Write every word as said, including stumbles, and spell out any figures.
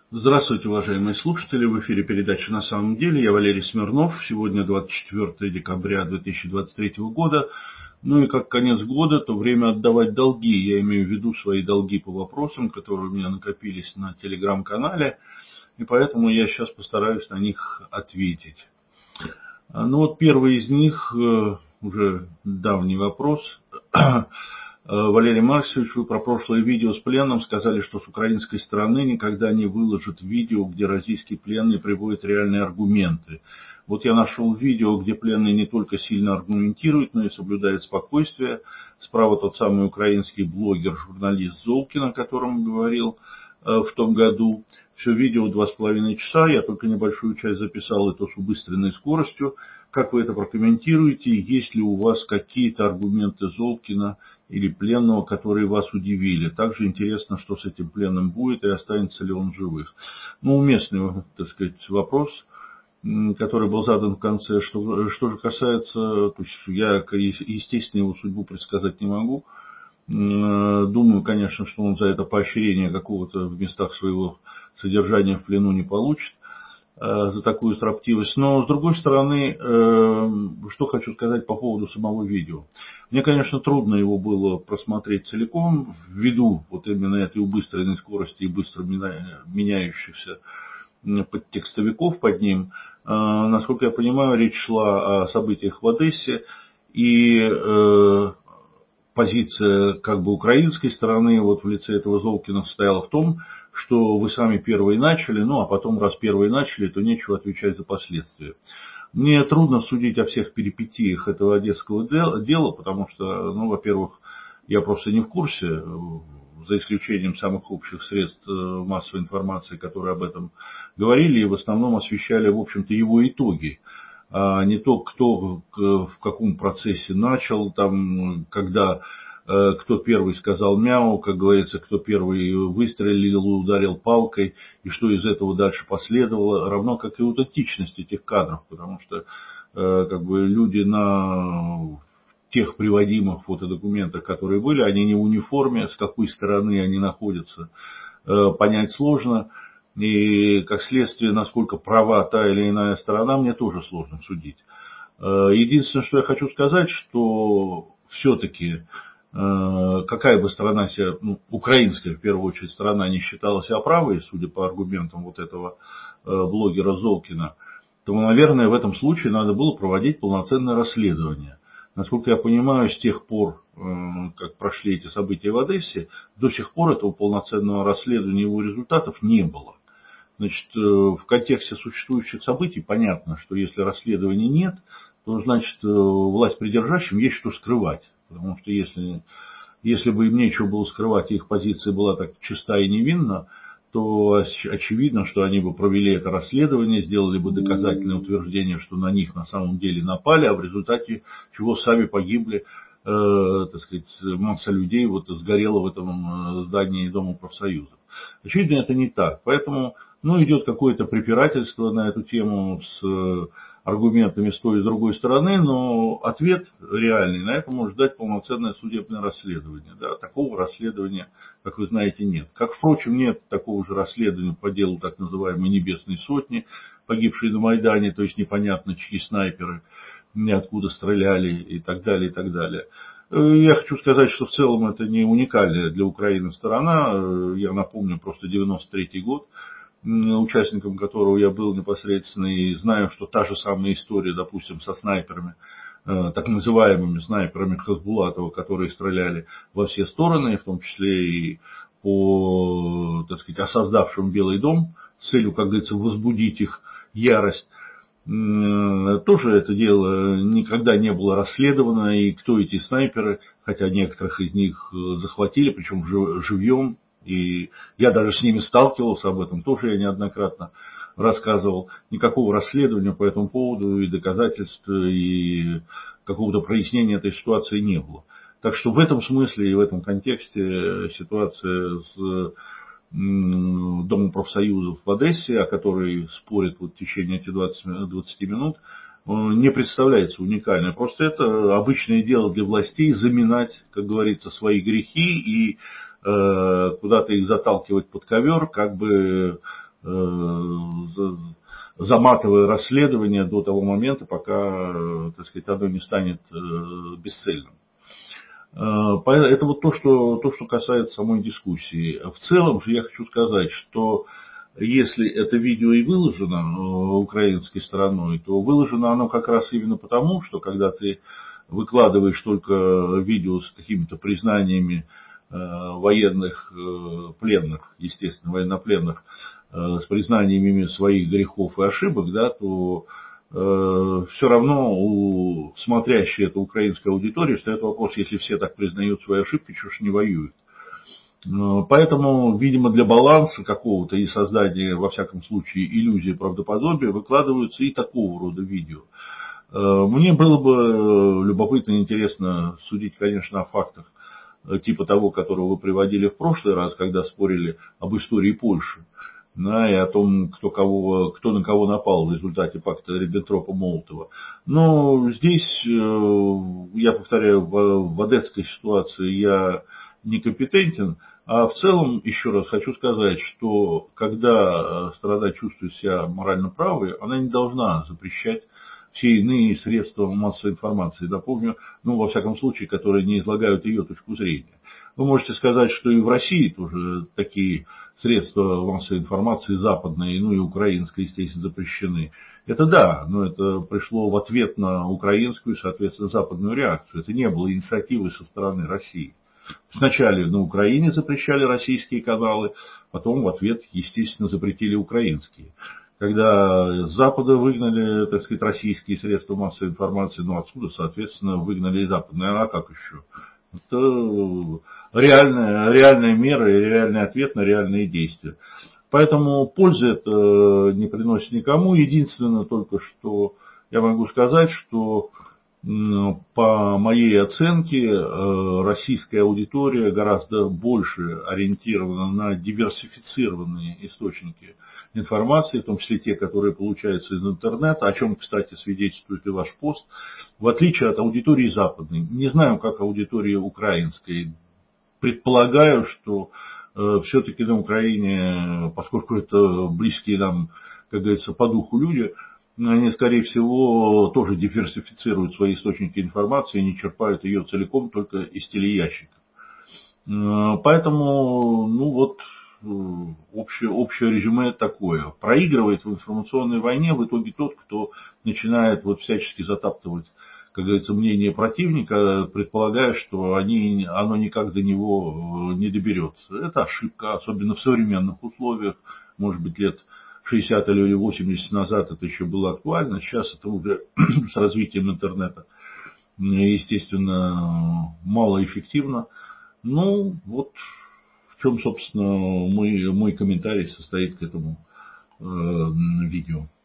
Здравствуйте, уважаемые слушатели. В эфире передача «На самом деле». Я Валерий Смирнов. Сегодня двадцать четвёртое декабря две тысячи двадцать третьего года. Ну и как конец года, то время отдавать долги. Я имею в виду свои долги по вопросам, которые у меня накопились на телеграм-канале. И поэтому я сейчас постараюсь на них ответить. Ну вот первый из них, уже давний вопрос. Валерий Марксович, вы про прошлое видео с пленным сказали, что с украинской стороны никогда не выложат видео, где российский пленный приводит реальные аргументы. Вот я нашел видео, где пленный не только сильно аргументирует, но и соблюдает спокойствие. Справа тот самый украинский блогер, журналист Золкин, о котором говорил в том году. Все видео два с половиной часа, я только небольшую часть записал, и то с убыстренной скоростью. Как вы это прокомментируете? Есть ли у вас какие-то аргументы Золкина или пленного, которые вас удивили? Также интересно, что с этим пленным будет и останется ли он в живых. Ну, уместный, так сказать, вопрос, который был задан в конце. Что, что же касается, то есть я, естественно, его судьбу предсказать не могу. Думаю, конечно, что он за это поощрение какого-то в местах своего содержания в плену не получит, за такую строптивость. Но, с другой стороны, что хочу сказать по поводу самого видео. Мне, конечно, трудно его было просмотреть целиком, ввиду вот именно этой убыстренной скорости и быстро меняющихся подтекстовиков под ним. Насколько я понимаю, речь шла о событиях в Одессе, и позиция как бы украинской стороны вот в лице этого Золкина состояла в том, что вы сами первые начали, ну а потом раз первые начали, то нечего отвечать за последствия. Мне трудно судить о всех перипетиях этого одесского дела, потому что, ну, во-первых, я просто не в курсе, за исключением самых общих средств массовой информации, которые об этом говорили и в основном освещали, в общем-то, его итоги. А не то, кто в каком процессе начал, там, когда кто первый сказал мяу, как говорится, кто первый выстрелил и ударил палкой, и что из этого дальше последовало, равно как и аутентичность этих кадров, потому что как бы люди на тех приводимых фотодокументах, которые были, они не в униформе, с какой стороны они находятся, понять сложно. И, как следствие, насколько права та или иная сторона, мне тоже сложно судить. Единственное, что я хочу сказать, что все-таки, какая бы сторона себя, ну, украинская, в первую очередь, сторона не считала себя правой, судя по аргументам вот этого блогера Золкина, то, наверное, в этом случае надо было проводить полноценное расследование. Насколько я понимаю, с тех пор, как прошли эти события в Одессе, до сих пор этого полноценного расследования его результатов не было. Значит, в контексте существующих событий понятно, что если расследования нет, то, значит, власть придержащим есть что скрывать. Потому что если, если бы им нечего было скрывать, и их позиция была так чиста и невинна, то очевидно, что они бы провели это расследование, сделали бы доказательное утверждение, что на них на самом деле напали, а в результате чего сами погибли, э, так сказать, масса людей вот сгорела в этом здании Дома профсоюзов. Очевидно, это не так. Поэтому, ну, идет какое-то препирательство на эту тему с аргументами с той и с другой стороны, но ответ реальный на это может дать полноценное судебное расследование. Да, такого расследования, как вы знаете, нет. Как, впрочем, нет такого же расследования по делу так называемой Небесной Сотни, погибшей на Майдане, то есть непонятно, чьи снайперы, откуда стреляли и так далее, и так далее. Я хочу сказать, что в целом это не уникальная для Украины сторона. Я напомню просто девяносто третий год, участником которого я был непосредственно, и знаю, что та же самая история, допустим, со снайперами, так называемыми снайперами Хасбулатова, которые стреляли во все стороны, в том числе и по, так сказать, осоздавшим Белый дом, с целью, как говорится, возбудить их ярость. Тоже это дело никогда не было расследовано, и кто эти снайперы, хотя некоторых из них захватили, причем живьем, и я даже с ними сталкивался, об этом тоже я неоднократно рассказывал. Никакого расследования по этому поводу и доказательств, и какого-то прояснения этой ситуации не было. Так что в этом смысле и в этом контексте ситуация с Домом профсоюзов в Одессе, о которой спорят вот в течение этих двадцати минут, не представляется уникальной. Просто это обычное дело для властей заминать, как говорится, свои грехи, и э, куда-то их заталкивать под ковер, как бы заматывая расследование до того момента, пока, так сказать, оно не станет бесцельным. Это вот то, что, то, что касается самой дискуссии. В целом же я хочу сказать, что если это видео и выложено украинской стороной, то выложено оно как раз именно потому, что когда ты выкладываешь только видео с какими-то признаниями военных пленных, естественно, военнопленных, с признаниями своих грехов и ошибок, да, то э, все равно у смотрящей это украинской аудитории встает вопрос, если все так признают свои ошибки, чего ж не воюют. Поэтому, видимо, для баланса какого-то и создания, во всяком случае, иллюзии правдоподобия выкладываются и такого рода видео. Мне было бы любопытно и интересно судить, конечно, о фактах типа того, которого вы приводили в прошлый раз, когда спорили об истории Польши, да, и о том, кто, кого, кто на кого напал в результате пакта Риббентропа-Молотова. Но здесь, я повторяю, в, в одесской ситуации я некомпетентен, а в целом, еще раз хочу сказать, что когда сторона чувствует себя морально правой, она не должна запрещать все иные средства массовой информации, напомню, ну, во всяком случае, которые не излагают ее точку зрения. Вы можете сказать, что и в России тоже такие средства массовой информации западные, ну и украинские, естественно, запрещены. Это да, но это пришло в ответ на украинскую, соответственно, западную реакцию. Это не было инициативы со стороны России. Сначала на Украине запрещали российские каналы, потом в ответ, естественно, запретили украинские. Когда с Запада выгнали, так сказать, российские средства массовой информации, ну отсюда, соответственно, выгнали и западные. А как еще? Это реальная, реальная мера и реальный ответ на реальные действия. Поэтому пользы это не приносит никому. Единственное только, что я могу сказать, что по моей оценке российская аудитория гораздо больше ориентирована на диверсифицированные источники информации, в том числе те, которые получаются из интернета, о чем, кстати, свидетельствует и ваш пост, в отличие от аудитории западной. Не знаю, как аудитория украинской. Предполагаю, что э, все-таки на Украине, поскольку это близкие нам, как говорится, по духу люди, они, скорее всего, тоже диверсифицируют свои источники информации и не черпают ее целиком только из телеящиков. Поэтому, ну вот, общее, общее резюме такое. Проигрывает в информационной войне в итоге тот, кто начинает вот всячески затаптывать, как говорится, мнение противника, предполагая, что они, оно никак до него не доберется. Это ошибка, особенно в современных условиях, может быть, лет шестьдесят или восемьдесят назад это еще было актуально, сейчас это уже с развитием интернета, естественно, малоэффективно. Ну, вот в чем, собственно, мой, мой комментарий состоит к этому э, видео.